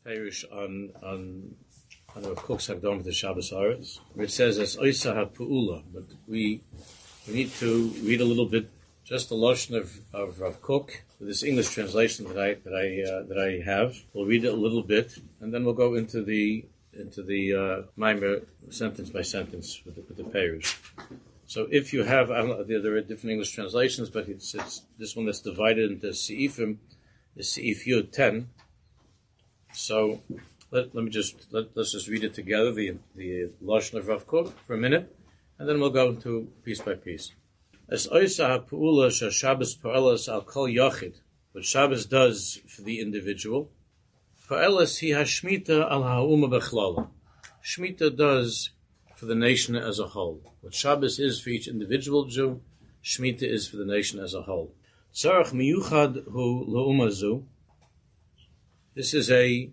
Perish on Rav Kook's Hakdama to Shabbos Haaretz, where it says as Oisa HaPu'ula, but we need to read a little bit, just the lashon of Rav Kook, with this English translation that I have. We'll read it a little bit, and then we'll go into the Maimer sentence by sentence with the Perish. So if you have, there are different English translations, but it's this one that's divided into Seifim, the Seif Yud 10. So let's just read it together, the lashon of Rav Kook for a minute, and then we'll go into piece by piece. As Oisa HaPu'ula Shabbos Pa'elas Al Kol Yachid, what Shabbos does for the individual, Pa'elas Hi HaShmita Al Ha'uma Bechlala. Shmita does for the nation as a whole. What Shabbos is for each individual Jew, Shmita is for the nation as a whole. Tzarech Miyuchad Hu La'uma Zu. This is a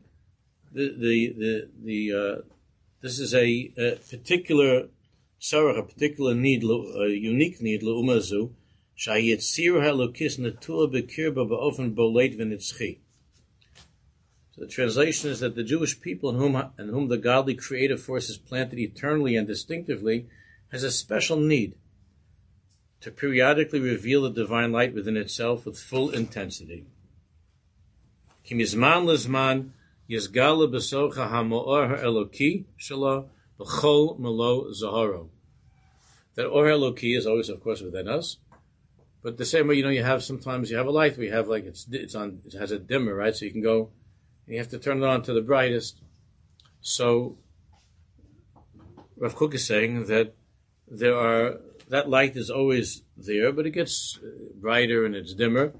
particular tzarech, a particular need, a unique need La'uma Zu. Shayitzir HaElokis Netua B'Kirba Ba'ofen Boleit V'Nitzchi. So the translation is that the Jewish people in whom the godly creative force is planted eternally and distinctively has a special need to periodically reveal the divine light within itself with full intensity. Ki mizman lezman yizgala b'socha ha'mo'or ha'eloki shela b'chol melo zaharo. That or ha'eloki is always, of course, within us. But the same way, you have sometimes you have a light, we have like it has a dimmer, right? So you can go, and you have to turn it on to the brightest. So Rav Kook is saying that that light is always there, but it gets brighter and it's dimmer.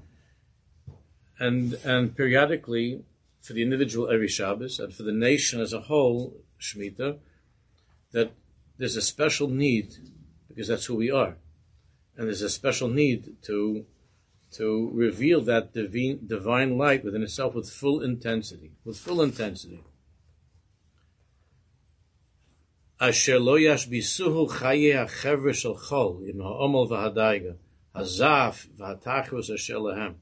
And periodically, for the individual every Shabbos, and for the nation as a whole, Shemitah, that there's a special need, because that's who we are. And there's a special need to reveal that divine light within itself with full intensity. Asher lo yashbisuhu chaye ha'chevre shel chol im ha'omel v'hadaiga hazaf v'hatachus asher lahem.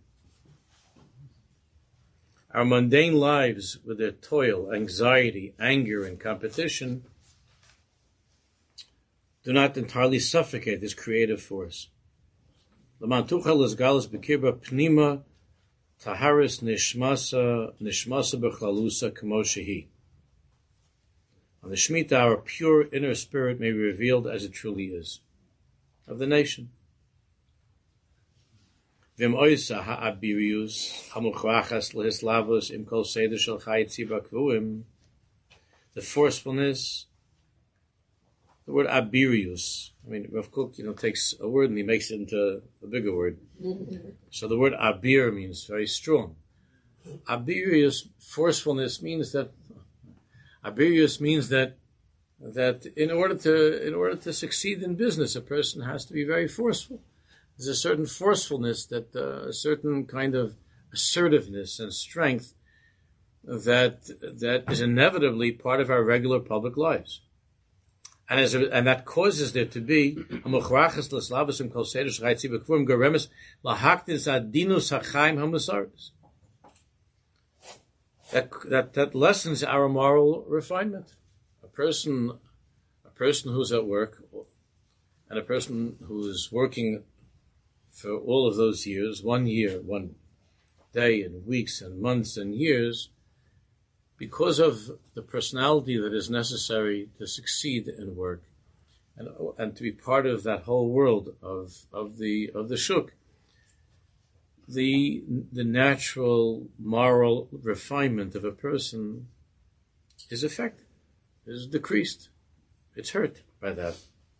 Our mundane lives, with their toil, anxiety, anger, and competition, do not entirely suffocate this creative force. L'man tuchel esgalos b'kirba pnima taharis nishmasa b'chlalusa k'mo shehi. On the Shemitah, our pure inner spirit may be revealed as it truly is, of the nation. V'im oisa ha'abirius hamuchrachas lehislavos im kol seder shel chayitzi b'kvuim. The forcefulness, the word abirius. I mean, Rav Kook, takes a word and he makes it into a bigger word. So the word abir means very strong. Abirius, forcefulness, means that in order to succeed in business, a person has to be very forceful. There's a certain forcefulness, a certain kind of assertiveness and strength that is inevitably part of our regular public lives. And that causes there to be that lessens our moral refinement. A person who's at work, and a person who is working for all of those years, 1 year, 1 day, and weeks, and months, and years, because of the personality that is necessary to succeed in work, and to be part of that whole world of the shuk, the natural moral refinement of a person is affected, is decreased, it's hurt by that.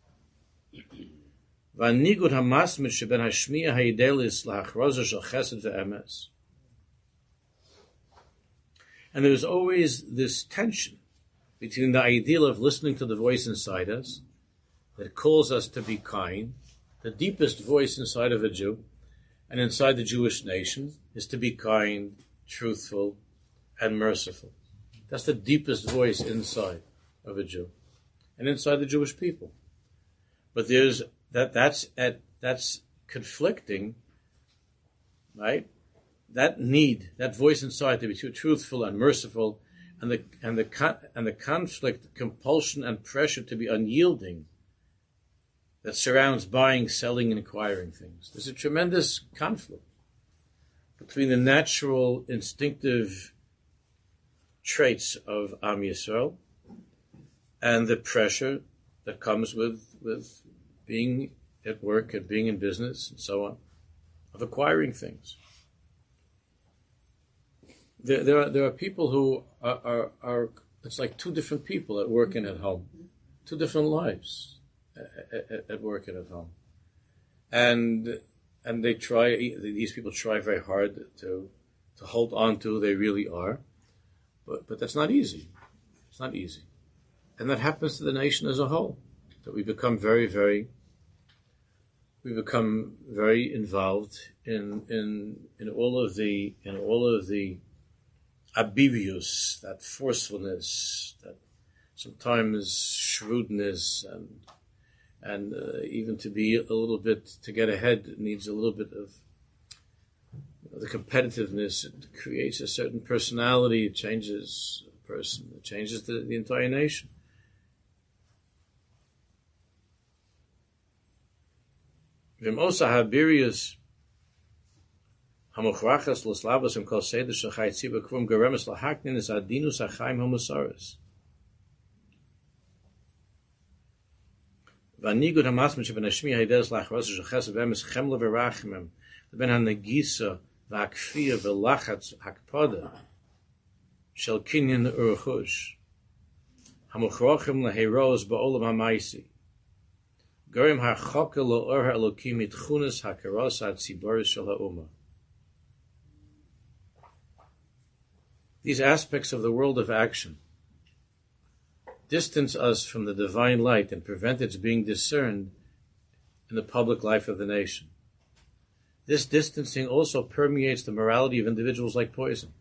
And there's always this tension between the ideal of listening to the voice inside us that calls us to be kind. The deepest voice inside of a Jew and inside the Jewish nation is to be kind, truthful, and merciful. That's the deepest voice inside of a Jew and inside the Jewish people. But there's that's conflicting, right? That need, that voice inside to be truthful and merciful, and the conflict, compulsion, and pressure to be unyielding that surrounds buying, selling, and acquiring things. There's a tremendous conflict between the natural, instinctive traits of Am Yisrael and the pressure that comes with being at work and being in business and so on, of acquiring things. There are people who are it's like two different people at work and at home, two different lives at work and at home, and these people try very hard to hold on to who they really are, but that's not easy. It's not easy, and that happens to the nation as a whole. That we become very involved in all of the abivius, that forcefulness, that sometimes shrewdness, and even to be a little bit, to get ahead needs a little bit of the competitiveness. It creates a certain personality. It changes a person. It changes the entire nation. V'mosa habirius hamuchrachas l'slavos and kol seder shachai tziva krum garemes lahaknin is adinus achaim hamusaris. V'anigud hamasmin sheben hashmi haides lachros shaches v'emes chemla v'rachmem l'ben hanegisa v'akfiyah v'lachatz hakpada shel kinyan uruchush hamuchrachim leheroz ba'olam hamaisi. These aspects of the world of action distance us from the divine light and prevent its being discerned in the public life of the nation. This distancing also permeates the morality of individuals like poison.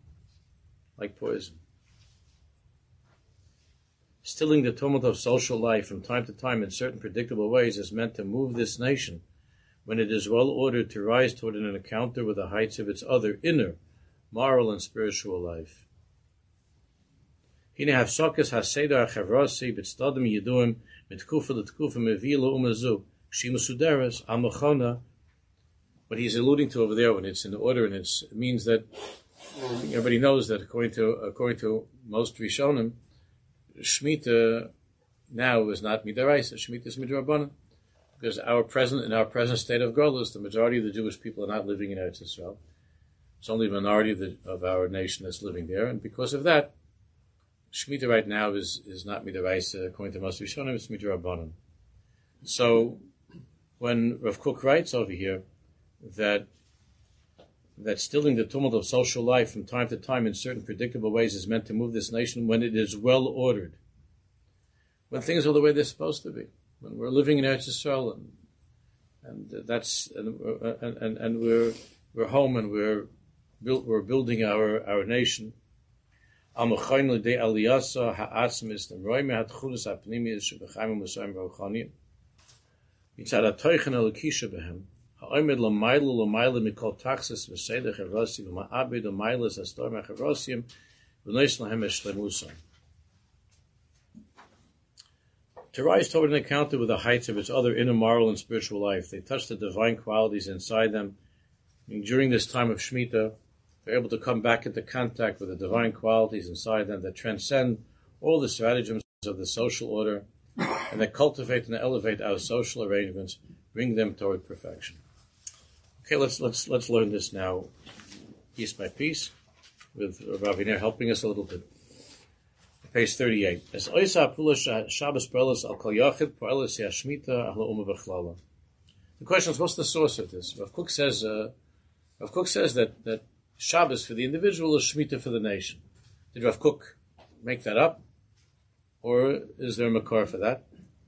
Stilling the tumult of social life from time to time in certain predictable ways is meant to move this nation, when it is well ordered, to rise toward an encounter with the heights of its other inner, moral and spiritual life. Hine hafsakas haseder hachavrasi b'tzdadim yiduim mitkufa l'tkufa mevila umazu shimusuderes amachona. What he's alluding to over there, when it's in order, and it means that everybody knows that according to most Rishonim, Shemitah now is not midaraisa. Shemitah is midrabanan, because in our present state of Golus, the majority of the Jewish people are not living in Eretz Yisrael. It's only a minority of our nation that's living there, and because of that, Shemitah right now is not midaraisa. According to most Rishonim, it's midrabanan. So when Rav Kook writes over here that stilling the tumult of social life from time to time in certain predictable ways is meant to move this nation when it is well ordered, when things are the way they're supposed to be, when we're living in Eretz Yisrael, and we're home and we're building our nation. Ha'omed l'mayla mikol taxis v'seidach erosi v'ma'abed l'maylas astor ma'cherosim v'nois lahem eshlemusam. To rise toward an encounter with the heights of its other inner moral and spiritual life, they touch the divine qualities inside them. And during this time of Shemitah, they're able to come back into contact with the divine qualities inside them that transcend all the stratagems of the social order, and that cultivate and elevate our social arrangements, bring them toward perfection. Okay, let's learn this now, piece by piece, with Rav Aviner helping us a little bit. Page 38. As Oisa Pula Shabbos Perelis Al Kol Yachid Perelis Yashmita Al Ha'uma B'Chlala. The question is, what's the source of this? Rav Kook says that Shabbos for the individual is Shemitah for the nation. Did Rav Kook make that up, or is there a makar for that?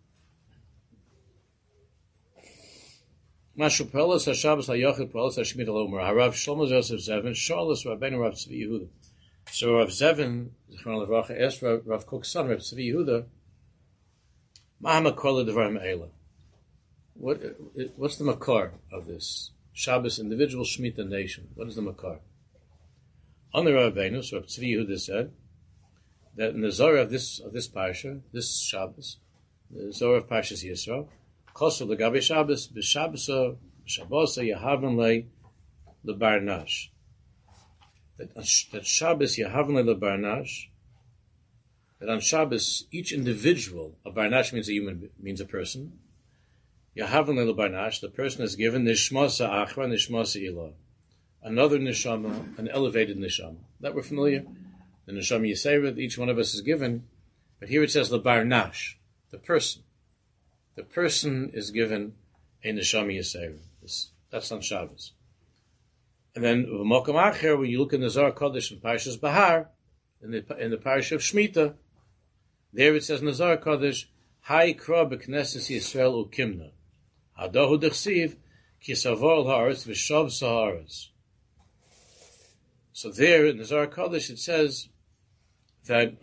Mashu Perelis HaShabbos HaYachid Perelis HaShmita L'Omer Harav Shlomo Yosef Zevin Shalos Rabbeinu Rav Tzvi Yehuda. So Rav Zevin Zichron Levracha asked Rav Kook's son Rav Tzvi Yehuda, Ma HaMakor L'Devarim Eila. What's the makar of this Shabbos individual Shemitah nation? What is the makar? On the Rabbeinu, so Rav Tzvi Yehuda said, that in the Zohar of this parsha, this Shabbos, the Zohar of Parshas Yisro, Kosul legabe Shabbos, b'Shabbosa Yahavin le lebarnash. That Shabbos Yahavin le lebarnash. That on Shabbos, each individual, a barnash means a person. Yahavin le lebarnash, the person is given nishmasa achra, nishmasa ilah, another neshama, an elevated neshama. That we're familiar. The neshama yisera, each one of us is given, but here it says lebarnash, the person. The person is given a neshama yisera. That's on Shabbos. And then v'mokom acher, when you look in the Zohar Kodesh in Parshas Bahar, in the Parsha of Shemitah, there it says in the Zohar Kodesh, Ha'ikra b'knesses Yisrael ukimna, hadahu dechsiv ki savor ha'aretz v'shav sa'aretz. So there in the Zohar Kodesh it says that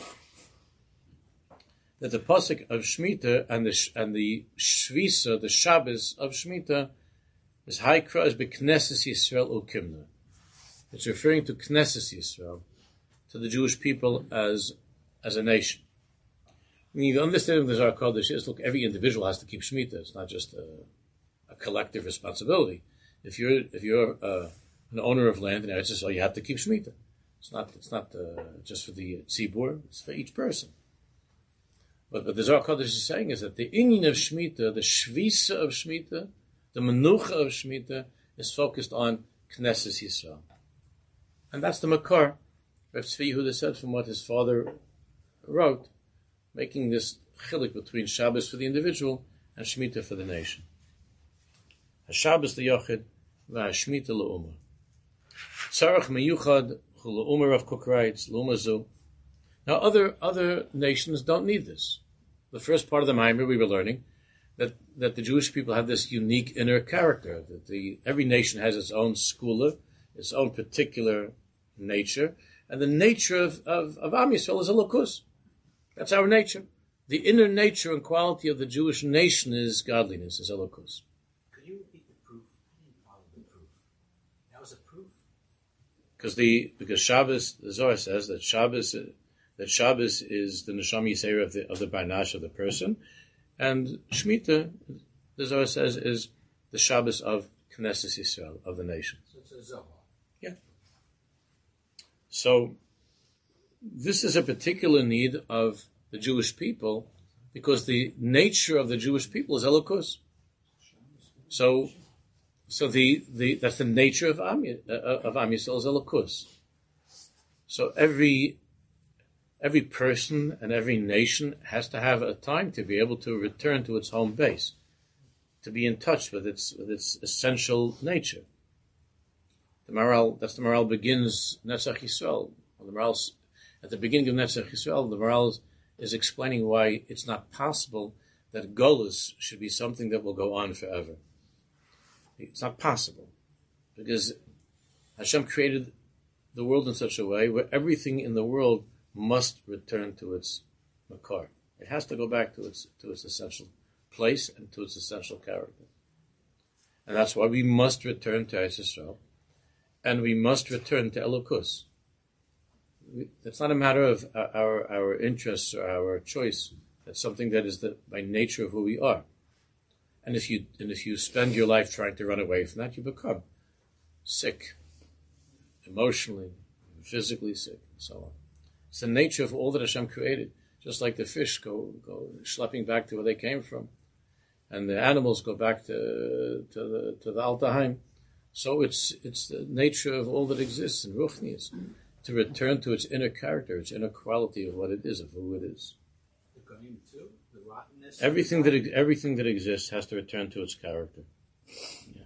the pasuk of Shemitah and the Shvisa, the Shabbos of Shemitah, is Haikra as b'Knesses Yisrael ukimna. It's referring to Knesses Yisrael, to the Jewish people as a nation. I mean, the understanding of the Zohar Kodesh is, look, every individual has to keep Shemitah. It's not just a collective responsibility. If you're an owner of land in Eretz Yisrael, you have to keep Shemitah. It's not just for the tzibur, it's for each person. But the Zohar Kodesh is saying is that the inyan of Shemitah, the Shvisa of Shemitah, the Menucha of Shemitah, is focused on Knesses Yisrael. And that's the Makar, Rav Tzvi Yehuda said from what his father wrote, making this chilik between Shabbos for the individual and Shemitah for the nation. HaShabbos liyochid, v'HaShemitah le'umah. Tzarech meyuchad hu le'umah, Rav Kook writes, le'umah zu. Now other nations don't need this. The first part of the Maimer we were learning that the Jewish people have this unique inner character, that every nation has its own skula, its own particular nature, and the nature of Am Yisrael is a lokus. That's our nature. The inner nature and quality of the Jewish nation is godliness, is a lokus. Could you repeat the proof? I didn't follow the proof. That was a proof. Because Shabbos, the Zohar says that Shabbos is the neshama yisera of the barnash of the person, and Shemitah, the Zohar says, is the Shabbos of Knesset Yisrael, of the nation. So it's a Zohar. Yeah. So this is a particular need of the Jewish people, because the nature of the Jewish people is elokus. So that's the nature of Am Yisrael is elokus. So every person and every nation has to have a time to be able to return to its home base, to be in touch with its essential nature. The Maral begins Netzach Yisrael. At the beginning of Netzach Yisrael, the Maral is explaining why it's not possible that Golus should be something that will go on forever. It's not possible, because Hashem created the world in such a way where everything in the world must return to its makar. It has to go back to its essential place and to its essential character. And that's why we must return to Eretz Yisrael, and we must return to Elokus. It's not a matter of our interests or our choice. That's something that is by nature of who we are. And if you spend your life trying to run away from that, you become sick, emotionally, physically sick, and so on. It's the nature of all that Hashem created. Just like the fish go schlepping back to where they came from, and the animals go back to the Altaheim. So it's the nature of all that exists in Ruchnius to return to its inner character, its inner quality of what it is, of who it is. The Goyim too, the rottenness. Everything that exists has to return to its character. Yeah.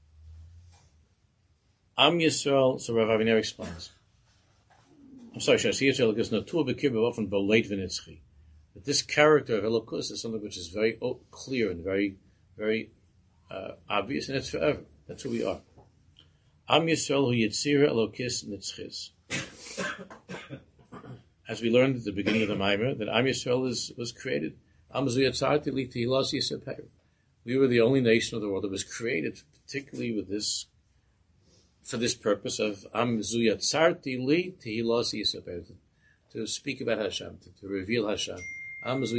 Am Yisrael. So Rav Aviner explains. I'm sorry, Shas Yisrael because Natur B'Kirba often Boleit V'Nitzchi. But this character of Elokus is something which is very clear and very, very obvious, and it's forever. That's who we are. Am Yisrael Hu Yitzira Elokis Nitzchis. As we learned at the beginning of the Maimer, that Am Yisrael was created. Am Zu Yatzarti Li Tehilas Yisrael. We were the only nation of the world that was created, particularly for this purpose of Am Zu Yatzarti Li Tehilas Yisrael, to speak about Hashem, to reveal Hashem. That's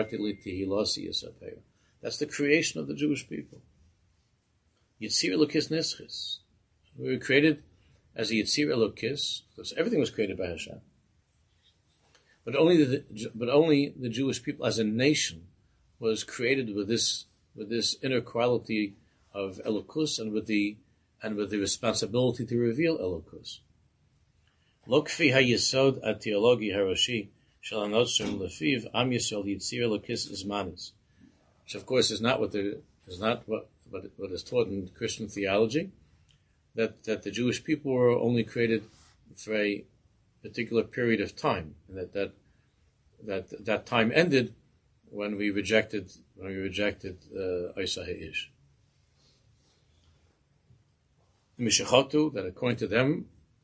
the creation of the Jewish people. Yitzir Elokis Nischis. We were created as a Yitzir Elokis, because everything was created by Hashem. But only the Jewish people as a nation was created with this inner quality of Elokus and with the responsibility to reveal Elokus. Lo kfi hayesod atiologi harashi shel hanotzrim lefiv am Yisrael yitzir Elokis izmanis, which of course is not what is taught in Christian theology, that the Jewish people were only created for a particular period of time, and that time ended when we rejected Isa Ha'ish. Mishachotu, that according to them,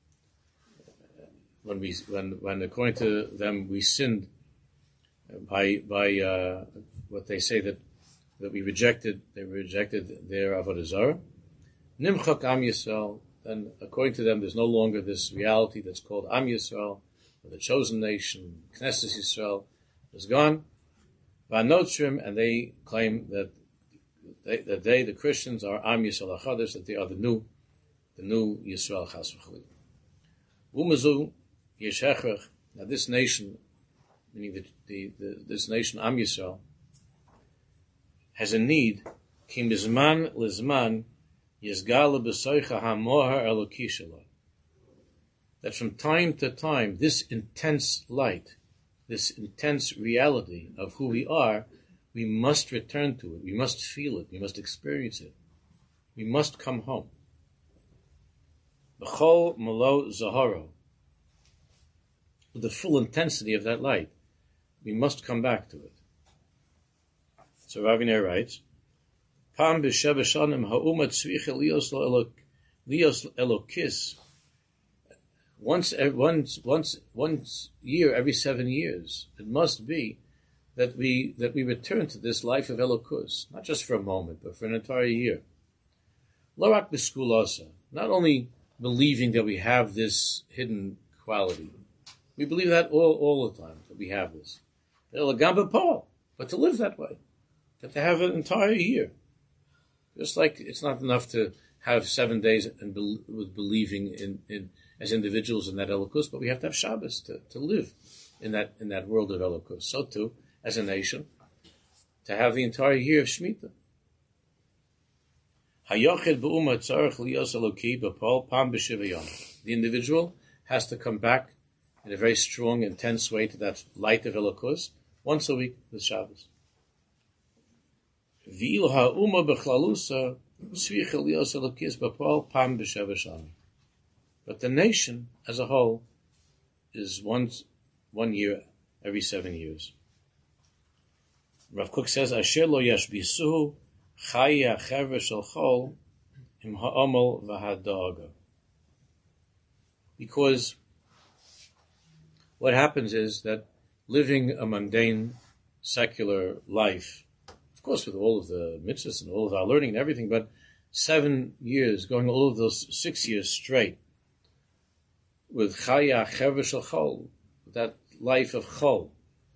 when according to them we sinned by what they say that they rejected their Avodah Zarah. Nimchak Am Yisrael, then according to them there's no longer this reality that's called Am Yisrael, or the chosen nation, Knesset Yisrael is gone. Vanotzrim, and they claim that they, the Christians, are Am Yisrael HaChadosh, that they are the new Yisrael Chas v'Chalil. Umazu Yeshechach. Now this nation, meaning this nation Am Yisrael, has a need. Kim bizman lizman yizgala b'soicha hamohar eloki shelo. That from time to time, this intense light, this intense reality of who we are, we must return to it. We must feel it. We must experience it. We must come home. B'chol malo zaharo. With the full intensity of that light, we must come back to it. So Raviner writes, Pam b'sheva shanim ha'uma tzricha lios elokis. Once year, every 7 years, it must be that we return to this life of Elokus, not just for a moment, but for an entire year. Lorak b'skulasa, not only believing that we have this hidden quality, we believe that all the time, that we have this. But to live that way, that to have an entire year. Just like it's not enough to have 7 days with believing in as individuals in that Elokus, but we have to have Shabbos to live in that world of Elokus. So too, as a nation, to have the entire year of Shemitah. The individual has to come back in a very strong, intense way to that light of Elokus once a week with Shabbos. But the nation as a whole is 1 year every 7 years. Rav Kook says, "Asher lo yashbisuhu chaya chaver shel chol im ha'amal v'hadaga." Because what happens is that living a mundane, secular life, of course with all of the mitzvahs and all of our learning and everything, but 7 years, going all of those 6 years straight, with chaya chaver shel chol, that life of chol,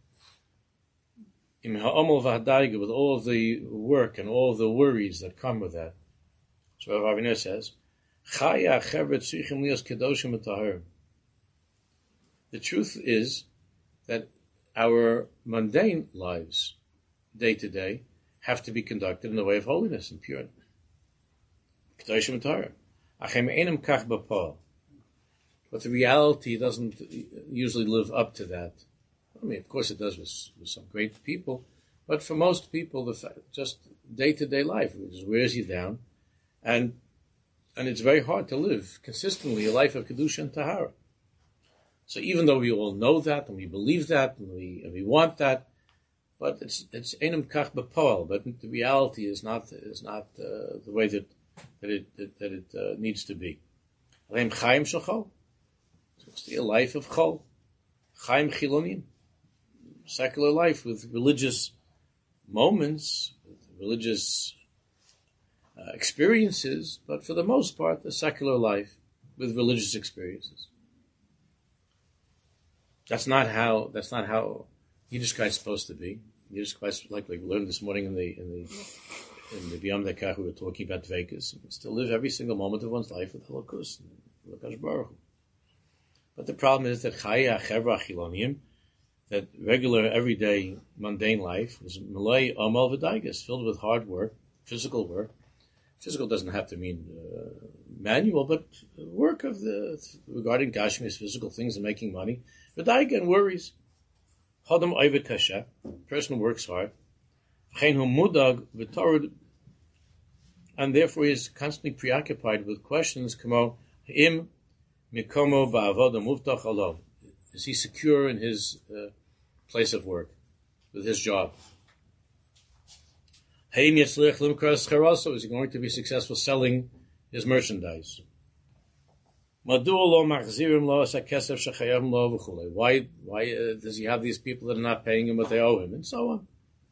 im ha'amal v'hadaiga, with all of the work and all of the worries that come with that. So Rav Aviner says, chaya chaver tzrichim lios kedoshim v'taharim. The truth is that our mundane lives, day to day, have to be conducted in the way of holiness and purity. Kedoshim v'taharim. Achem einam kach b'pa'al. But the reality doesn't usually live up to that. I mean, of course it does with some great people, but for most people, just day-to-day life just wears you down, and it's very hard to live consistently a life of Kedusha and Tahara. So even though we all know that, and we believe that, and we want that, but it's Einam Kach B'Poel, but the reality is not the way that it needs to be. Aleim Chaim Shachol. It's a life of chol, chaim chilonim, secular life with religious moments, with religious experiences, but for the most part, a secular life with religious experiences. That's not how Yiddishkeit is supposed to be. Yiddishkeit, like we learned this morning in the B'yam Dekach, we were talking about Dveikus. It's to live every single moment of one's life with Holocaust, Hakadosh Baruch Hu. But the problem is that Chaya Chevra Chilonim, that regular, everyday, mundane life, is Malay Amal V'Daigas, filled with hard work, physical work. Physical doesn't have to mean manual, but work regarding Gashmis, physical things and making money. V'Daiga and worries. Hadam Oived Kasha, person who works hard. Chen hu mudag v'torud, and therefore he is constantly preoccupied with questions. Kamo im mikomo ba'avoda muftach alo. Is he secure in his place of work, with his job? Haim yatzlich limkras charaso. Is he going to be successful selling his merchandise? Madu lo machzirim lo asakesef shechayavim lo v'chulei. Why does he have these people that are not paying him what they owe him, and so on?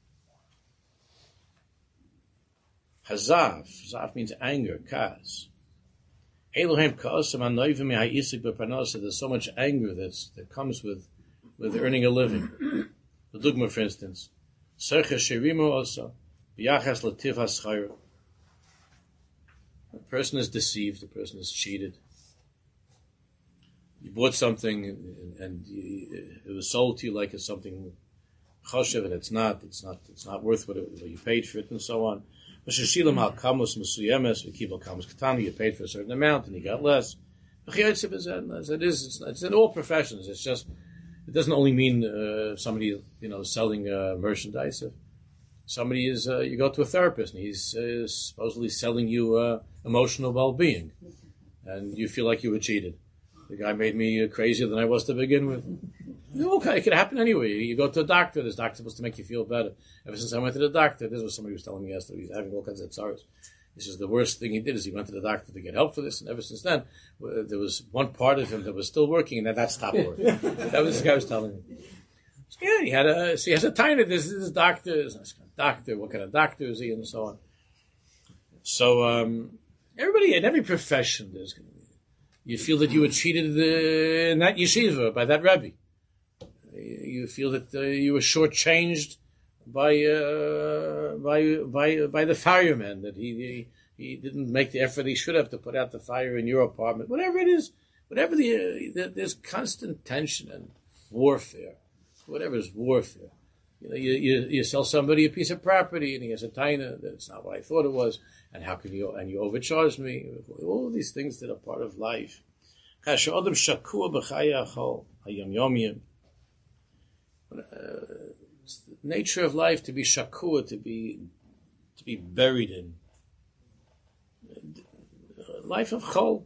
Hazav. Zav means anger, kas. Elohim ka'asam anoivim ha'isik b'parnasa. There's so much anger that comes with earning a living. The dugma, for instance, sercha sherimu osa b'yachas lativ haschayr. A person is deceived. A person is cheated. You bought something and it was sold to you like it's something choshev, and it's not worth what you paid for it, and so on. You paid for a certain amount and you got less. It's in all professions. It's just, it doesn't only mean somebody selling merchandise. If somebody is, you go to a therapist and he's supposedly selling you emotional well-being, and you feel like you were cheated. The guy made me crazier than I was to begin with. Okay, it could happen anyway. You go to a doctor, this doctor's supposed to make you feel better. Ever since I went to the doctor, this was somebody was telling me yesterday, he's having all kinds of tsaras. He says the worst thing he did is he went to the doctor to get help for this, and ever since then, there was one part of him that was still working, and that stopped working. That was this guy was telling me. So, yeah, he has a tiny, this doctor, what kind of doctor is he, and so on. So, everybody, in every profession, you feel that you were cheated in that yeshiva by that Rebbe. You feel that you were shortchanged by the fireman, that he didn't make the effort he should have to put out the fire in your apartment. Whatever it is, there's constant tension and warfare. Whatever is warfare. You sell somebody a piece of property and he has a taina that's not what I thought it was, and how can you, and you overcharge me? All of these things that are part of life. It's the nature of life to be shakua, to be buried in a life of chol,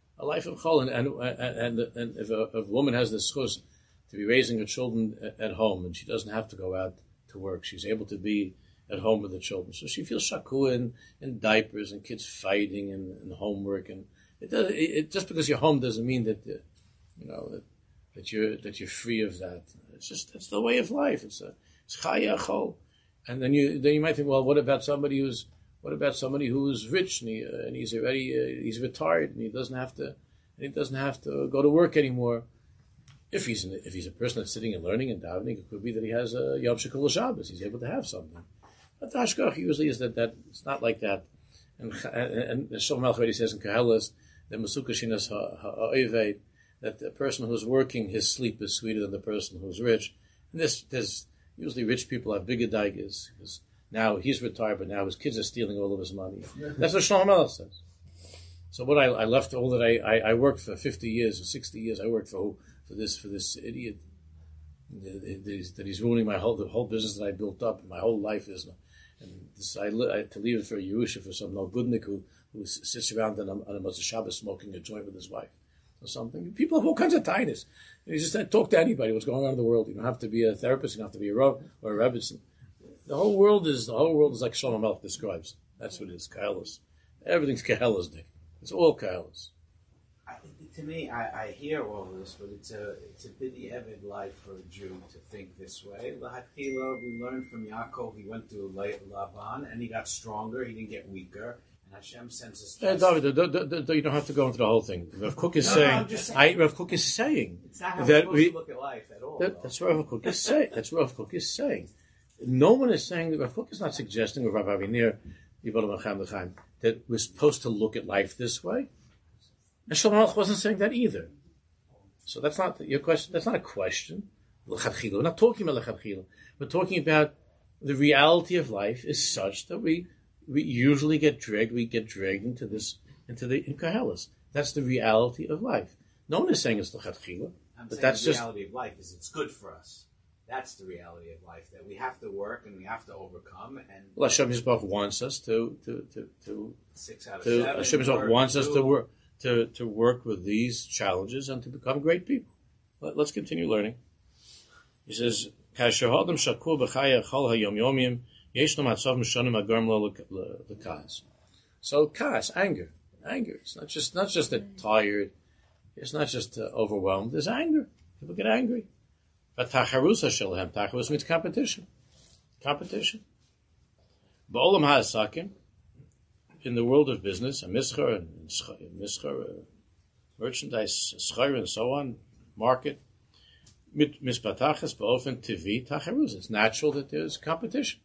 and if a woman has the schus to be raising her children at home, and she doesn't have to go out to work, she's able to be at home with the children, so she feels shakua in diapers and kids fighting and homework, and it just because you're home doesn't mean that that you're free of that. It's the way of life. It's chaya chol, and then you might think, well, what about somebody who's rich and he's already he's retired and he doesn't have to go to work anymore. If he's a person that's sitting and learning and davening, it could be that he has a Yom Shekul Shabbos. He's able to have something. But the hashgach usually is that it's not like that. And Shlomo Melech already says in Koheles that Mesukah Shinas ha'oived, that the person who's working, his sleep is sweeter than the person who's rich. And there's usually rich people have bigger daigas, because now he's retired, but now his kids are stealing all of his money. That's what Shlomo Melech says. So what I left all that I worked for 50 years or 60 years, I worked for this idiot that he's ruining the whole business that I built up, and my whole life is. And this, I to leave it for a Yerusha, for some no goodnik who sits around on a Motzei Shabbos smoking a joint with his wife or something. People have all kinds of tinus. You just talk to anybody what's going on in the world. You don't have to be a therapist. You don't have to be a Rav or a Rebbe. The whole world is like Shlomo Melech describes. That's what it is. Kahalas. Everything's kahalas, Nick. It's all kahalas. To me, I hear all this, but it's a bidi evid life for a Jew to think this way. L'hatchila, we learned from Yaakov, he went to Laban, and he got stronger, he didn't get weaker. And Hashem sends us. David, you don't have to go into the whole thing. Rav Kook is Rav Kook is saying it's not how that we're supposed to look at life at all. That's what Rav Kook is saying. That's what Rav Kook is saying. No one is saying that. Rav Kook is not suggesting, or Rav Avinir, that we're supposed to look at life this way. And Shlomo Melech wasn't saying that either. So that's not your question. That's not a question. We're not talking about lechatchila. We're talking about the reality of life is such that we usually get dragged into the Koheles. That's the reality of life. No one is saying it's lechatchila, but that's the just reality of life is it's good for us. That's the reality of life, that we have to work and we have to overcome. And Hashem Yisbarach wants us to 6 out of 7. Hashem Yisbarach wants us to work with these challenges and to become great people. Let's continue learning. He says, "Kasher hadam shakur b'chaya chol hayom yomim yeshno matzav mishanim agarm lo l'kas." So kas, anger. It's not just that tired. It's not just overwhelmed. There's anger. People get angry. But tacharusa shalhem. Tacharus means competition. Ba'olam ha'asakim, in the world of business, a mischar, merchandise, schar, and so on, market, mispatachas ba'ofen tivi tacharus. It's natural that there's competition.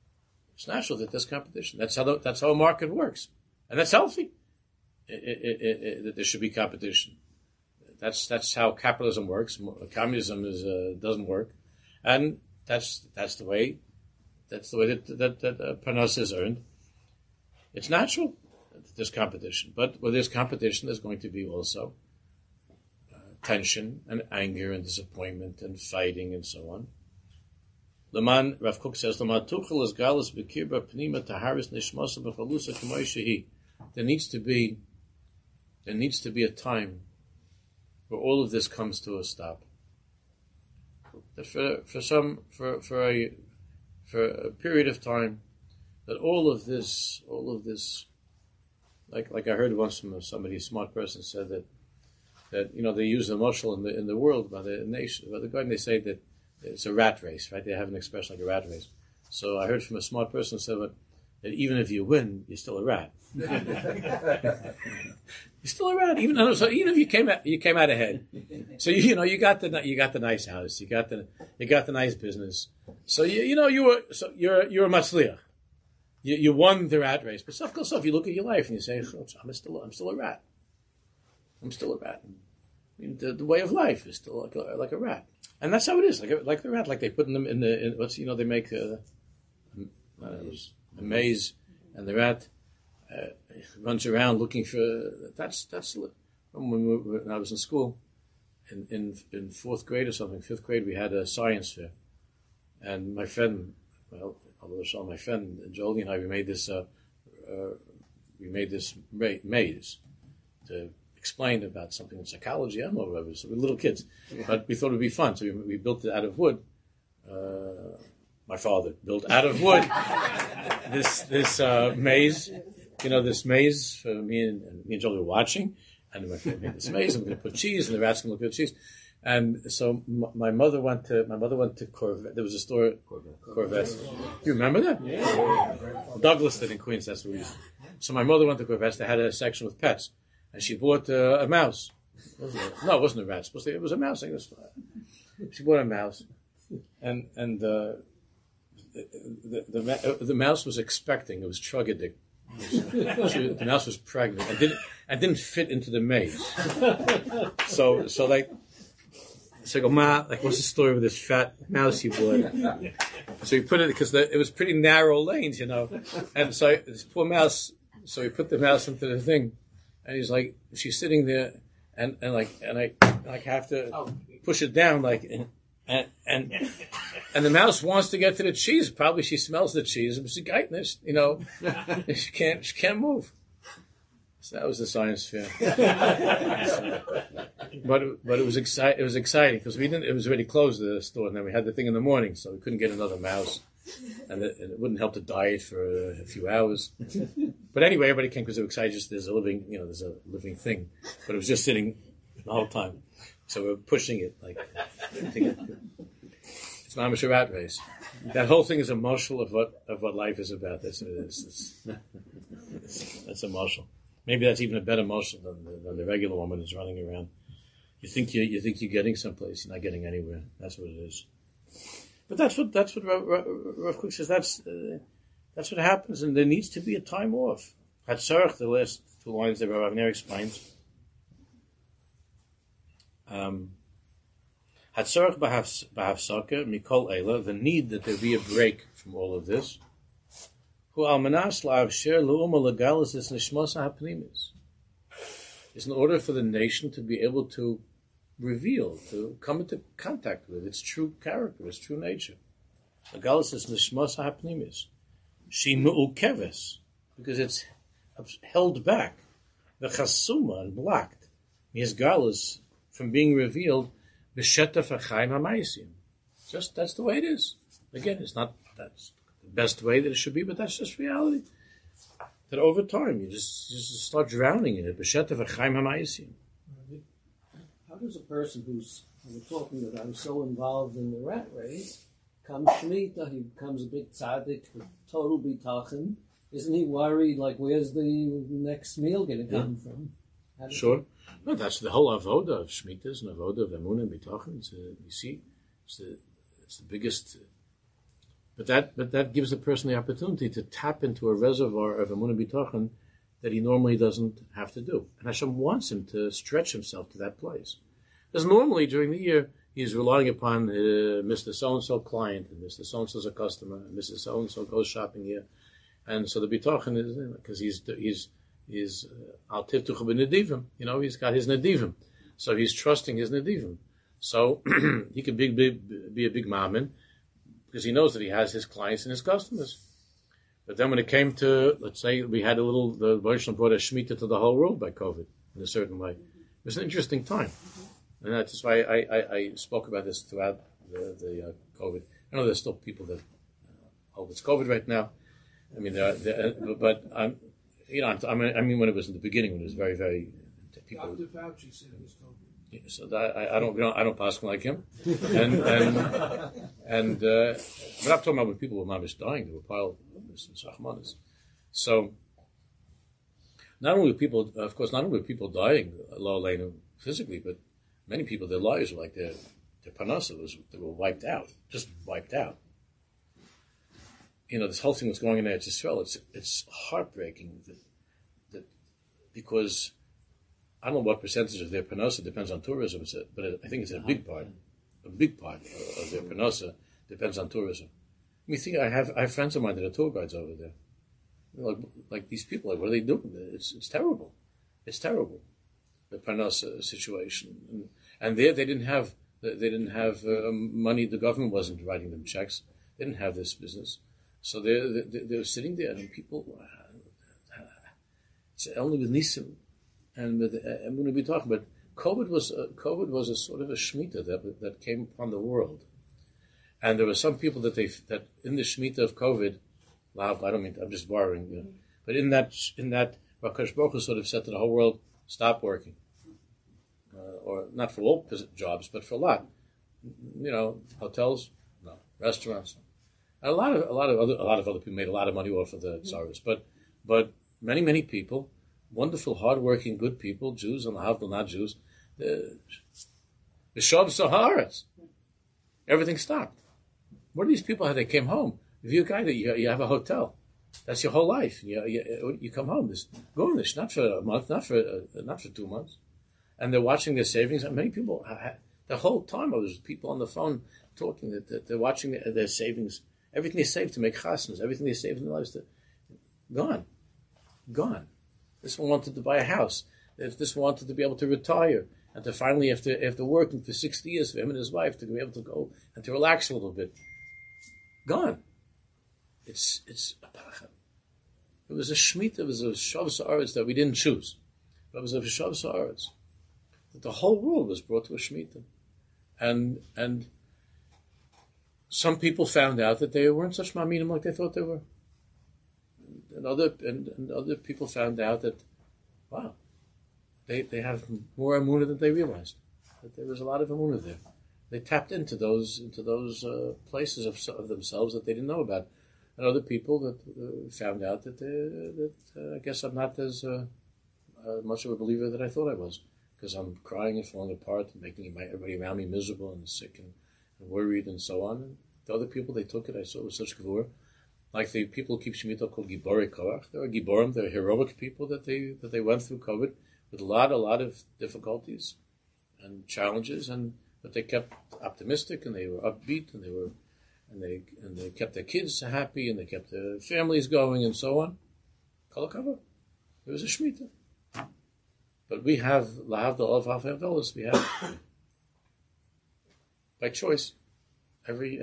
That's how a market works, and that's healthy. That there should be competition. That's how capitalism works. Communism doesn't work, and that's the way that parnasa is earned. It's natural that there's competition, but where there's competition, there's going to be also tension and anger and disappointment and fighting and so on. Laman Rav Kook says, "Laman tuchel is galus b'kirba pnima taharis nishmasa b'chalusa k'may shehi." There needs to be a time where all of this comes to a stop. That for a period of time, that all of this, like I heard once from somebody, a smart person said that they use the mashal in the world by the nation, by the garden. They say that it's a rat race, right? They have an expression like a rat race. So I heard from a smart person said that even if you win, you're still a rat. You're still a rat, even if you came out ahead. So you got the nice house, you got the nice business. So you're a matzliach. You won the rat race. But if you look at your life and you say, I'm still a rat. I'm still a rat. I mean, the way of life is still like a rat, and that's how it is. Like the rat, like they put them in they make a maze, and the rat runs around looking for. That's when I was in school, in fourth grade or something, fifth grade, we had a science fair, and my friend, my friend Jolie and I, we made this maze to explain about something in psychology. I don't know whatever. So we were little kids, but we thought it would be fun. So we built it out of wood. My father built out of wood this maze. This maze for me and Jolie were watching, and my friend made this maze. And we're going to put cheese, and the rats can look at the cheese. And so my mother went to Corvette. There was a store, Corvette. Do you remember that? Yeah. Douglas did in Queens. That's what we used. So my mother went to Corvette. They had a section with pets, and she bought a mouse. No, it wasn't a rat. It was a mouse. I guess. She bought a mouse, and the mouse was expecting. It was troglodyte. The mouse was pregnant and didn't fit into the maze. So I go, Ma, what's the story with this fat mouse you bought? So he put it, because it was pretty narrow lanes, and so this poor mouse. So he put the mouse into the thing, and he's like, she's sitting there, and I have to push it down, and the mouse wants to get to the cheese. Probably she smells the cheese, but she can't move. So that was the science fair. But it was exciting. It was exciting because it was already closed, the store, and then we had the thing in the morning, so we couldn't get another mouse, and it wouldn't help the diet for a few hours. But anyway, everybody came because they were excited. Just there's a living thing, but it was just sitting the whole time. So we're pushing it it's mamash a rat race. That whole thing is a marshal of what life is about. That's what it is. That's a marshal. Maybe that's even a better marshal than the regular woman who's running around. You think you're getting someplace, you're not getting anywhere. That's what it is. But that's what Rav Kook says. That's what happens, and there needs to be a time off. Hatzarach, the last two lines that Rav Avner explains. Hatzarach b'hafsaka mikol eila, the need that there be a break from all of this. Hu almanas la'avsher lu'uma legalis es nishmos ha'pnimis. It's in order for the nation to be able to reveal, to come into contact with its true character, its true nature. Legalis es nishmos ha'pnimis. She mu'ukeves, because it's held back, the chasuma, and blocked, misgalis, from being revealed, b'shetaf ha'chaim ha'maisim. Just, that's the way it is. Again, it's not, that's the best way that it should be, but that's just reality. That over time, you just start drowning in it, b'shetaf ha'chaim ha'maisim. How does a person who's, we're talking about, who's so involved in the rat race, comes Shemitah, he becomes a big tzaddik with total bitachon. Isn't he worried, like, where's the next meal going to come from? Sure. No, that's the whole avoda of Shemitah, is an avoda of emunah and bitachon. You see, it's the biggest. But that gives the person the opportunity to tap into a reservoir of emunah and bitachon that he normally doesn't have to do. And Hashem wants him to stretch himself to that place. Because normally during the year, he's relying upon Mr. So-and-so client, and Mr. So-and-so's a customer, and Mr. So-and-so goes shopping here. And so the bitachon is, because he's al tivtuchu b'nedivim, he's got his nedivim. So he's trusting his nedivim. So he could be a big mammon, because he knows that he has his clients and his customers. But then when it came to, let's say, the Baruch brought a Shemitah to the whole world by COVID in a certain way. It was an interesting time. And that's why I spoke about this throughout the COVID. I know there's still people that hope it's COVID right now. I mean, but I mean, when it was in the beginning, when it was very, very people. Dr. Fauci said it was COVID. Yeah, so that, I don't pass like him, but I'm talking about when people were mamish dying, they were piled in Sachmanis. So not only were people dying, Allah Aleinu, physically, but many people, their lives were like their parnasa they were wiped out, just wiped out. This whole thing was going on in Eretz Yisrael. It's heartbreaking that because I don't know what percentage of their parnasa depends on tourism, but I think it's a big part. A big part of their parnasa depends on tourism. I mean, I have friends of mine that are tour guides over there. Like these people, what are they doing? It's terrible. It's terrible. The parnasa situation, and there they didn't have money. The government wasn't writing them checks. They didn't have this business. So they're sitting there, and people. It's only with Nisim, and I'm going to be talking. But COVID was a sort of a shemitah that came upon the world, and there were some people that in the shemitah of COVID. I'm just borrowing, but in that Hakadosh Baruch Hu sort of said to the whole world, stop working, or not for all jobs, but for a lot. Hotels, no, restaurants. A lot of other people made a lot of money off of the tsaros, but many people, wonderful, hardworking, good people, Jews and Lahavdil, not Jews, the Shav Saharas, everything stopped. What do these people have? They came home. If you're a guy that you have a hotel, that's your whole life. You come home. This Gornish, not for a month, not for 2 months, and they're watching their savings. And many people, the whole time, there was people on the phone talking that they're watching their savings. Everything they saved to make chasnas, everything they saved in their lives, gone. This one wanted to buy a house. This one wanted to be able to retire and to finally, after working for 60 years for him and his wife, to be able to go and to relax a little bit. Gone. It's a pachad. It was a shemitah. It was a shav sa'aretz that we didn't choose. But it was a shav sa'aretz. That the whole world was brought to a shemitah, and some people found out that they weren't such maminim like they thought they were. And other people found out that, wow, they have more emunah than they realized. That there was a lot of emunah there. They tapped into those places of themselves that they didn't know about. and other people that found out that I guess I'm not as much of a believer that I thought I was, because I'm crying and falling apart and making everybody around me miserable and sick and worried and so on. And the other people, they took it, I saw it with such gevurah. Like the people who keep Shemitah called Giborei Korach. They were Giborim, they're heroic people that they went through COVID with a lot of difficulties and challenges, but they kept optimistic and they were upbeat and they kept their kids happy and they kept their families going and so on. Kol hakavod. It was a Shemitah. But we have Lahavdil of Havdalos. We have by choice every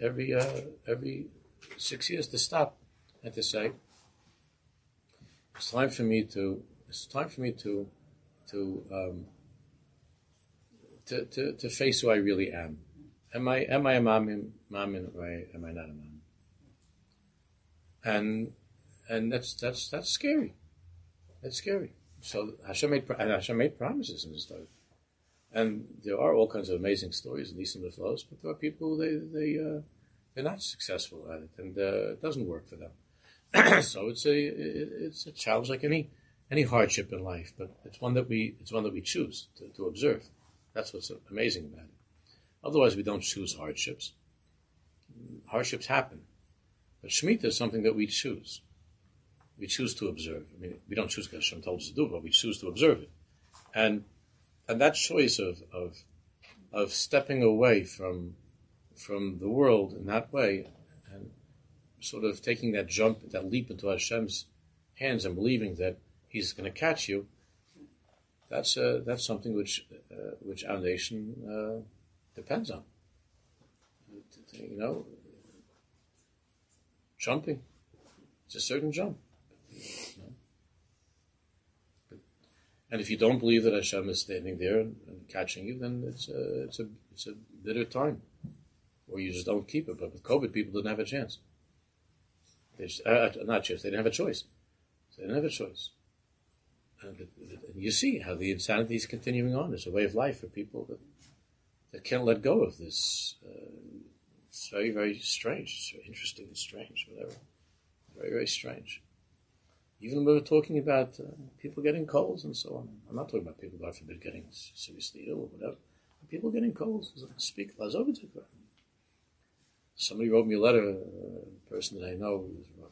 6 years to stop and to say, it's time for me to face who I really am. Am I a mamin, or am I not a mamin? And that's scary. That's scary. So Hashem made promises in this time, and there are all kinds of amazing stories in Nisim Neflos, but there are people they're not successful at it, and it doesn't work for them. So it's a challenge like any hardship in life, but it's one that we choose to observe. That's what's amazing about it. Otherwise, we don't choose hardships. Hardships happen, but Shemitah is something that we choose. We choose to observe. I mean, we don't choose because Hashem told us to do it, but we choose to observe it, and that choice of stepping away from the world in that way, and sort of taking that jump, that leap into Hashem's hands and believing that He's going to catch you. That's something which our nation depends on. You know, jumping. It's a certain jump. You know? And if you don't believe that Hashem is standing there and catching you, then it's a bitter time. Or you just don't keep it. But with COVID, people didn't have a chance. They didn't have a choice. They didn't have a choice. And you see how the insanity is continuing on. It's a way of life for people that can't let go of this. It's very, very strange. It's very interesting and strange, whatever. Very, very strange. Even when we're talking about people getting colds and so on. I'm not talking about people, God forbid, getting seriously ill or whatever. People getting colds. Speak Lazovitik. Somebody wrote me a letter, a person that I know.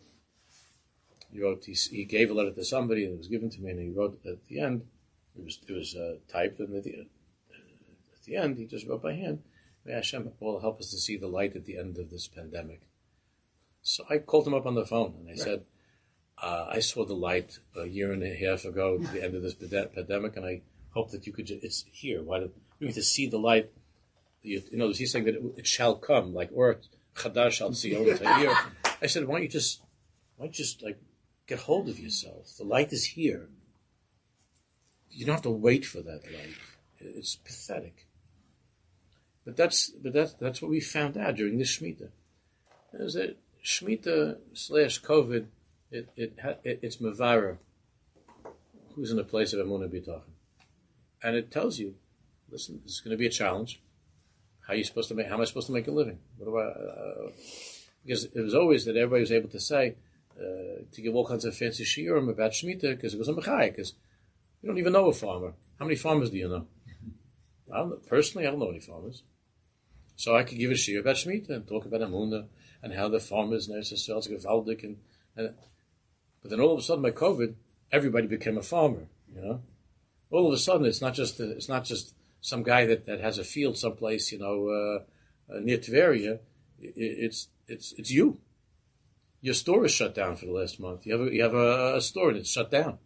He gave a letter to somebody and it was given to me, and he wrote at the end, it was typed, and at the end he just wrote by hand, may Hashem will help us to see the light at the end of this pandemic. So I called him up on the phone and I said, I saw the light a year and a half ago at the end of this pandemic, and I hope that you could, it's here. Why do we need to see the light? He's saying that it shall come, like, or Chadash shall see over here. I said, why don't you just like get hold of yourself? The light is here. You don't have to wait for that light. It's pathetic. But that's what we found out during this Shemitah. Is that Shemitah / COVID, it's Mavara, who's in a place of Emunah B'Tachon. And it tells you, listen, this is going to be a challenge. How am I supposed to make a living? Because it was always that everybody was able to say, to give all kinds of fancy shiurim about Shemitah, because it was a mechai, because you don't even know a farmer. How many farmers do you know? Personally, I don't know any farmers. So I could give a shiur about Shemitah and talk about Emunah and how the farmers, Gewaldik, but then all of a sudden by COVID, everybody became a farmer, All of a sudden, it's not just some guy that has a field someplace, near Tveria. It's you. Your store is shut down for the last month. You have a store and it's shut down.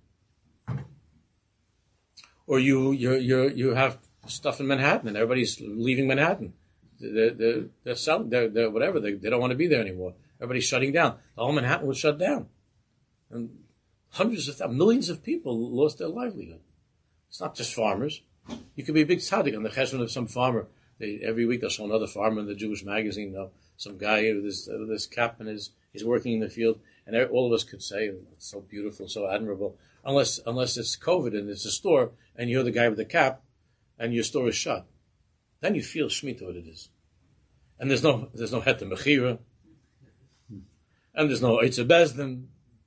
Or you have stuff in Manhattan and everybody's leaving Manhattan. They're selling. They're whatever. They don't want to be there anymore. Everybody's shutting down. The whole Manhattan was shut down, and millions of people lost their livelihood. It's not just farmers. You could be a big tzaddik on the cheshbon of some farmer. Every week they'll show another farmer in the Jewish magazine. Some guy with this cap and he's working in the field, and all of us could say, it's so beautiful, so admirable. Unless it's COVID and it's a store, and you're the guy with the cap, and your store is shut. Then you feel Shemitah what it is. And there's no het mechira. and there's no Eitzer Bezdin.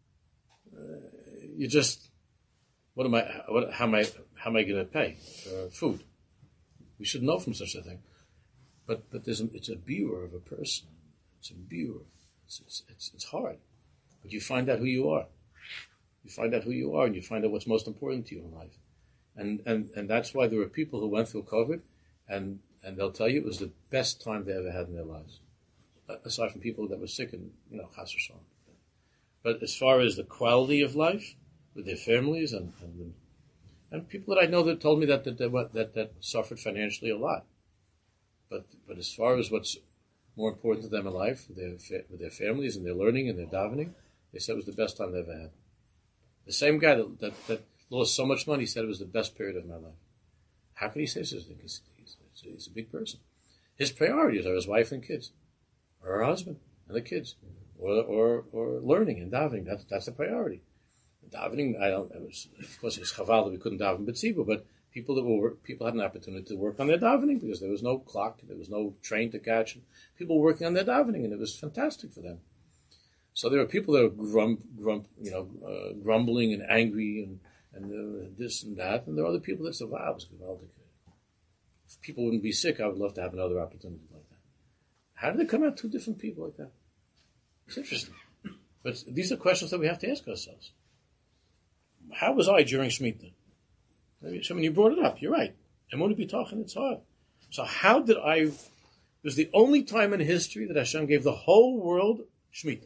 You just, how am I going to pay for food? We should know from such a thing. But it's a biur of a person. It's a biur. It's hard. But you find out who you are. You find out who you are, and you find out what's most important to you in life. And that's why there were people who went through COVID, and they'll tell you it was the best time they ever had in their lives. Aside from people that were sick and, chas v'shalom. But as far as the quality of life with their families and people that I know that told me that suffered financially a lot. But as far as what's more important to them in life, with their families and their learning and their davening, they said it was the best time they ever had. The same guy that lost so much money said it was the best period of my life. How can he say such a thing? He's a big person. His priorities are his wife and kids, or her husband and the kids, or learning and davening. That's the priority. Davening, of course, it's chaval that we couldn't daven b'tzibur, but people had an opportunity to work on their davening because there was no clock, there was no train to catch. People were working on their davening, and it was fantastic for them. So there were people that were grumbling and angry and this and that, and there are other people that said, "Wow, it was gewaldig. If people wouldn't be sick, I would love to have another opportunity like that." How did it come out two different people like that? It's interesting. But these are questions that we have to ask ourselves. How was I during Shemitah? I mean, you brought it up. You're right. And when be talking, it's hard. So how did I? It was the only time in history that Hashem gave the whole world Shemitah.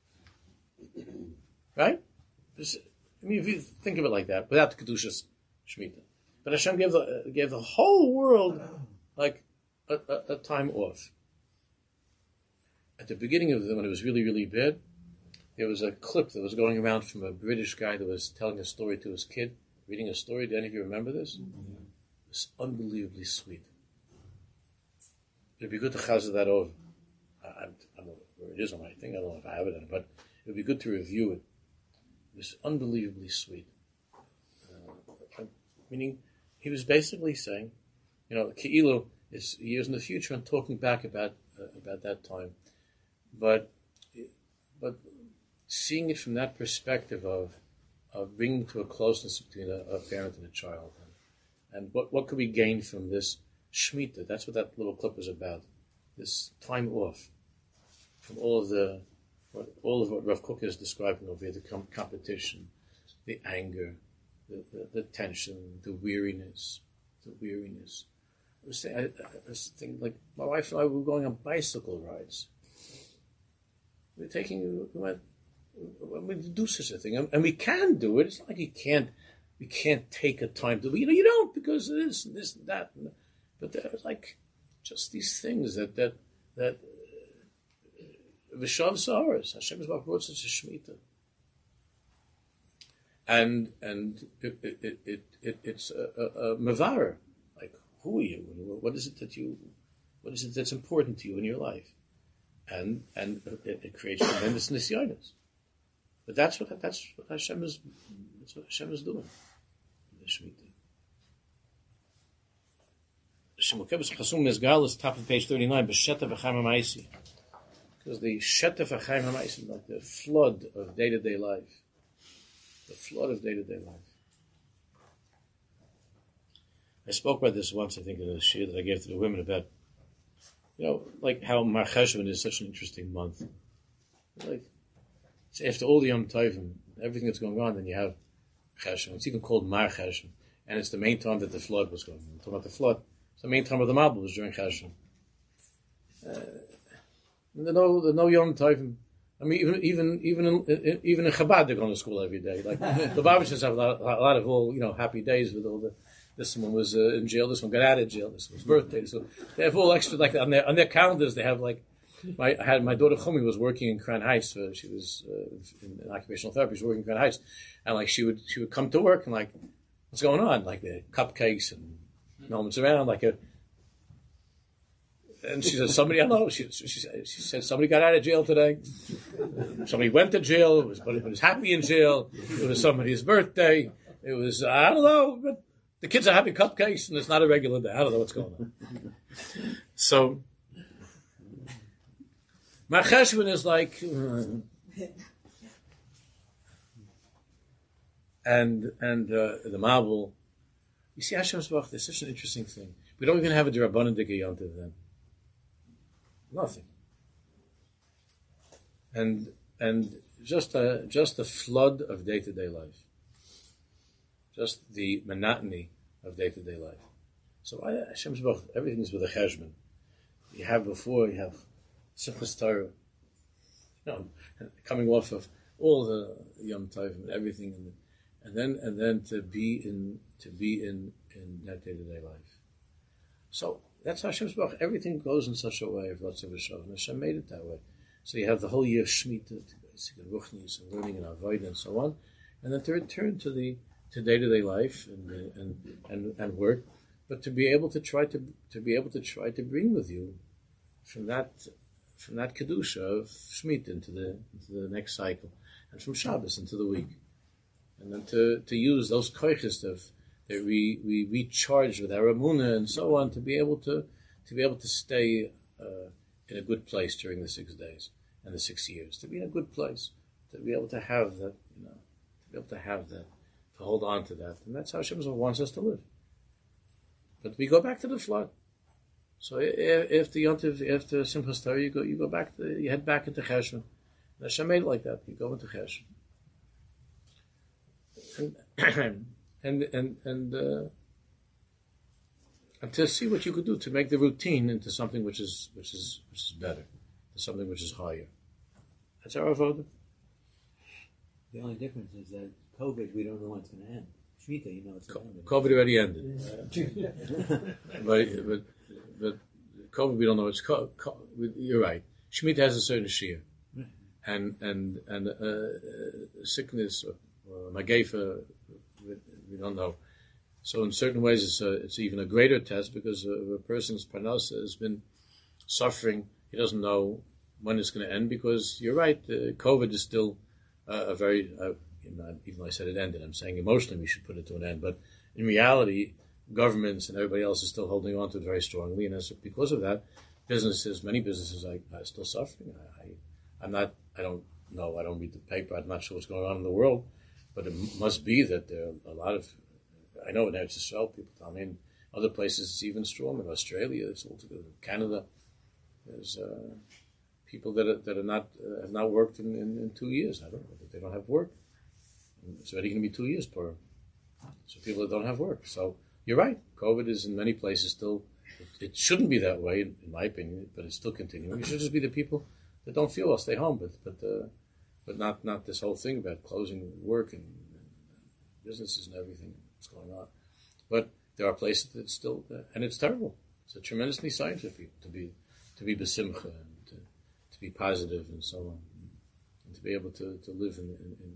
Right? If you think of it like that, without the Kedushas Shemitah. But Hashem gave the whole world like a time off. At the beginning of it, when it was really, really bad, there was a clip that was going around from a British guy that was telling a story to his kid, reading a story. Do any of you remember this? Mm-hmm. It was unbelievably sweet. It'd be good to chazah that over. I don't know where it is on my thing. I don't know if I have it in it, but it would be good to review it. It was unbelievably sweet. Meaning, he was basically saying, Ke'ilu is years in the future and talking back about that time, but seeing it from that perspective of bringing to a closeness between a parent and a child, and what could we gain from this Shemitah? That's what that little clip was about. This time off from all of what Rav Kook is describing over here: the competition, the anger, the tension, the weariness. I was thinking, like, my wife and I were going on bicycle rides. We do such a thing, and we can do it. It's not like we can't take a time to, you don't, because it is this and that. But there's like just these things that V'shav Saharas, Hashem brought such a Shemitah. And it's a mevarer. Like, who are you? What is it that's important to you in your life? And it creates tremendous nisyonos. But that's what Hashem is doing. The Shemitah. Shemukebus Chasum Mizgal is top of page 39. B'Sheta v'Chaim HaMaisi, because the Sheta v'Chaim HaMaisi, like the flood of day-to-day life. The flood of day-to-day life. I spoke about this once, I think, in a shir that I gave to the women about, like how Mar Cheshvan is such an interesting month. Like, it's after all the Yom Tovim, everything that's going on, then you have Cheshvan. It's even called Mar Cheshvan, and it's the main time that the flood was going on. We're talking about the flood. It's the main time of the Mabul was during Cheshvan. There's no Yom Tovim. I mean, even in Chabad, they're going to school every day. Like the Babishes have a lot of happy days with all the. This one was in jail. This one got out of jail. This one's birthday. So they have all extra, like on their calendars. They have like my daughter Chumi was working in Crown Heights. She was in occupational therapy. She was working in Crown Heights, and like she would come to work and like, what's going on? Like the cupcakes and no one's around. And she said, somebody, I don't know, she said, somebody got out of jail today. Somebody went to jail, but it was happy in jail. It was somebody's birthday. It was, I don't know, but the kids are having cupcakes and it's not a regular day. I don't know what's going on. So, Mar Cheshvan is like, and the marble. You see, Hashem's Baruch, there's such an interesting thing. We don't even have a D'Rabbanan Dika Yontiv then. Nothing. And just a flood of day-to-day life. Just the monotony of day-to-day life. So Hashem's Baruch, everything is with a cheshbon. You have Simchas Torah, coming off of all the Yom Tov and everything, and then to be in that day-to-day life. So that's Hashem's Baruch. Everything goes in such a way of Ratzon V'Shalom, and Hashem made it that way. So you have the whole year of Shemitah, and Ruchnis, and learning and Avodah and so on, and then to return to day-to-day life and work, but to be able to try to bring with you from that kedusha of Shemitah into the next cycle, and from Shabbos into the week, and then to use those koiches that we recharge with our emunah and so on, to be able to stay in a good place during the 6 days and the 6 years, to be in a good place, to be able to have that, to hold on to that, and that's how Hashem wants us to live. But we go back to the flood. So after Simchas Torah, you head back into Cheshvan. And Hashem made it like that. You go into Cheshvan. And to see what you could do to make the routine into something which is better, to something which is higher. That's our avodah. The only difference is that COVID, we don't know when it's going to end. Shemitah, you know it's going to end. COVID already ended. But COVID, we don't know. You're right. Shemitah has a certain shear, and sickness or magefa, we don't know. So in certain ways, it's even a greater test, because a person's parnasa has been suffering. He doesn't know when it's going to end, because you're right. COVID is still a very even though I said it ended, I'm saying emotionally we should put it to an end. But in reality, governments and everybody else is still holding on to it very strongly, and because of that, many businesses are still suffering. I don't know. I don't read the paper. I'm not sure what's going on in the world, but it must be that there are a lot of. I know in Eretz Yisrael, people tell me in other places it's even stronger. In Australia, it's altogether. Canada, there's people that are not have not worked in 2 years. I don't know, they don't have work. It's already going to be 2 years per. So people that don't have work. So you're right. COVID is in many places still. It shouldn't be that way, in my opinion, but it's still continuing. It should just be the people that don't feel well stay home, but not this whole thing about closing work and businesses and everything that's going on. But there are places that still, and it's terrible. It's a tremendously scientific to be besimcha and to be positive and so on, and to be able to live in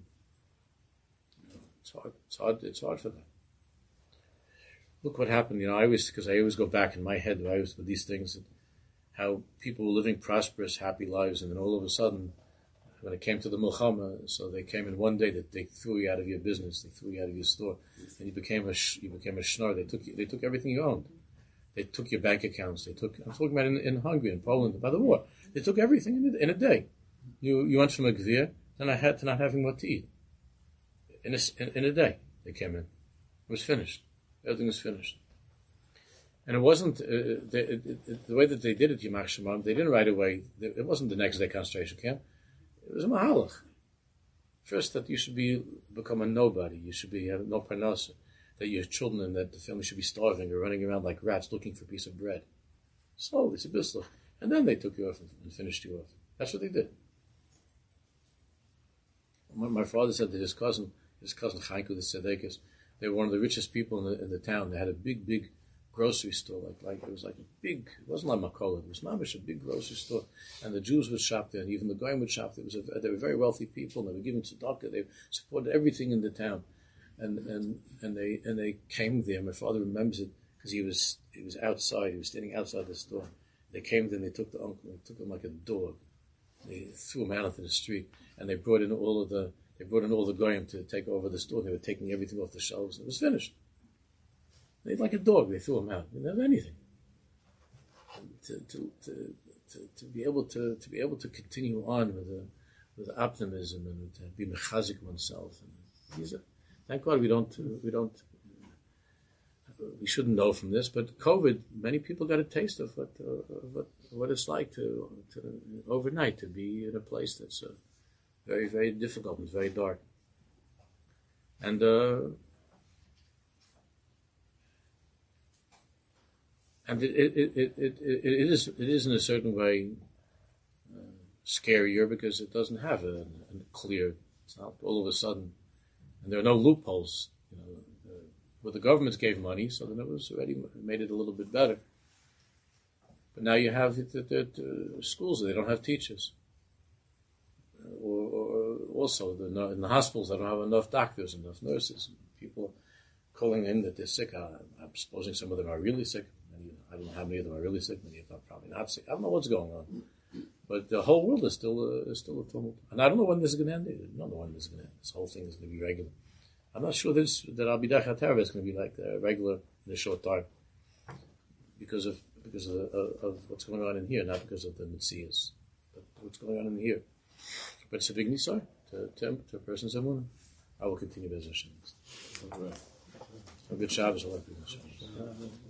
it's hard for them. Look what happened. I always go back in my head with these things, how people were living prosperous, happy lives, and then all of a sudden, when it came to the milchama, so they came in one day that they threw you out of your business, they threw you out of your store, and you became a schnorr. They took everything you owned. They took your bank accounts. I'm talking about in Hungary, in Poland, by the war. They took everything in a day. You went from a gvir to not having what to eat. In a day, they came in. It was finished. Everything was finished. And it wasn't, the way that they did it, Yimach Shemam, they didn't right away, it wasn't the next day concentration camp. It was a mahalach. First, that you should become a nobody. You should have no parnasa. That your children and that the family should be starving or running around like rats looking for a piece of bread. Slowly, it's a bislach. And then they took you off and finished you off. That's what they did. My father said that his cousin Chaimku, the Tzedekis, they were one of the richest people in the town. They had a big grocery store, like it was like a big. It wasn't like Makola. It was mamish, a big grocery store, and the Jews would shop there, and even the Goyim would shop there. They were very wealthy people, and they were giving tzedakah. They supported everything in the town, and they came there. My father remembers it because he was outside. He was standing outside the store. They came there, and they took the uncle, and took him like a dog. They threw him out into the street, and they brought in all the Goyim to take over the store. They were taking everything off the shelves, and it was finished. They like a dog. They threw him out. They didn't have anything. To be able to continue on with optimism and with be mechazik oneself. And thank God we shouldn't know from this, but COVID, many people got a taste of what it's like to overnight to be in a place that's very, very difficult and very dark. And it is in a certain way scarier because it doesn't have a clear. It's not all of a sudden, and there are no loopholes. Well, the governments gave money, so then it was already made it a little bit better. But now you have the schools; they don't have teachers, or also in the hospitals they don't have enough doctors, enough nurses. People calling in that they're sick. I'm supposing some of them are really sick. I don't know how many of them are really sick. Many of them are probably not sick. I don't know what's going on, but the whole world is still a tumult, and I don't know when this is going to end. I don't know when this is going to end. This whole thing is going to be regular. I'm not sure that Abidah HaTerva is going to be like regular in a short time because of what's going on in here, not because of the Metzias, but what's going on in here. But it's a big nisar to a person's emunah. I will continue Bez Hashem. A good Shabbos.